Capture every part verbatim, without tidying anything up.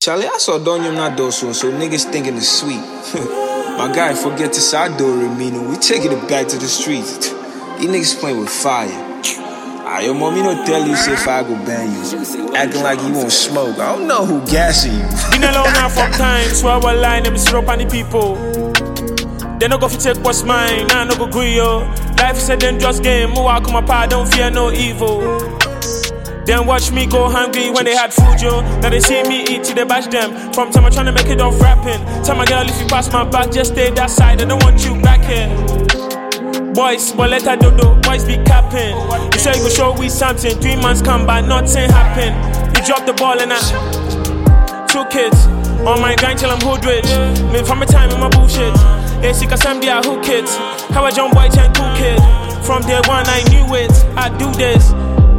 Charlie, I saw Donyum not do so, so niggas thinking it's sweet. My guy, forget to side door Remino. We taking it back to the streets. These niggas playing with fire. Ah, yo, mommy don't tell you say fire go ban you. Acting like you won't smoke. I don't know who gassing you. Been alone now for time, so I will line them syrup on the people. They no go fi take what's mine, nah no go agree yo. Life is a dangerous game, mo walk on my path, don't fear no evil. Then watch me go hungry when they had food, yo. Now they see me eat till they bash them. From time I'm trying to make it off rapping. Tell my girl if you pass my back, just stay that side. I don't want you back here. Boys, but let her do do. Boys be capping. You say you go show we something. Three months come by, nothing happen. You drop the ball and I two kids on my grind till I'm hood rich. Me from my time in my bullshit. Yeah, see, cause I'm there, who kids? How a young boy turn cool kid. From day one I knew it. I do this.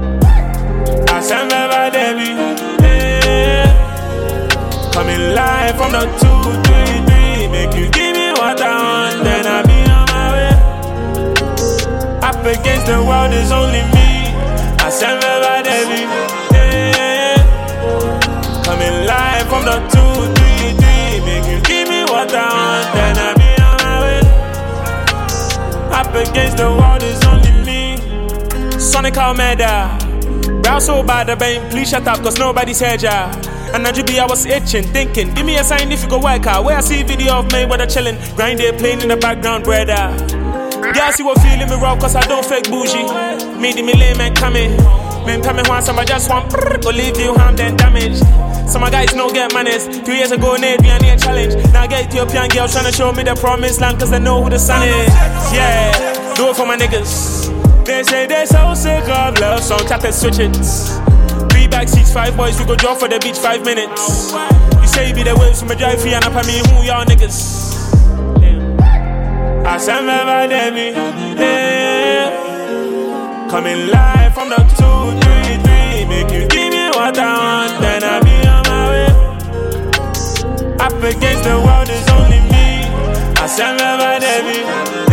I stand by Debbie, yeah. Coming live from the two, three, three. Make you give me what I want, then I'll be on my way. Up against the world is only me. I stand by Debbie, yeah. Coming live from the two, three, three. Make you give me what I want, then I'll be on my way. Up against the world is only me. Sonic Almeida. Brow so bad, I bang, please shut up, cause nobody's heard ya. And now you be, I was itching, thinking, give me a sign if you go work out. Where I see video of me with a chillin', grind it, playing in the background, brother. Yeah, see what feeling me raw, cause I don't fake bougie. Me, the me lame man coming. Man, coming once, somebody just want, go leave you harmed and damaged. Some of guys no get manners. Two years ago, Nate, we a challenge. Now I get Ethiopian girls trying to show me the promised land, cause they know who the sun is. Yeah, do it for my niggas. They say they so sick of love song, tap and switch it. Three back seats, five boys, we go drop for the beach, five minutes. You say you be the waves from a drive free and up at me, who y'all niggas? I stand by Debbie, yeah. Coming live from the two, three, three. Make you give me what I want, then I'll be on my way. Up against the world is only me. I stand by Debbie.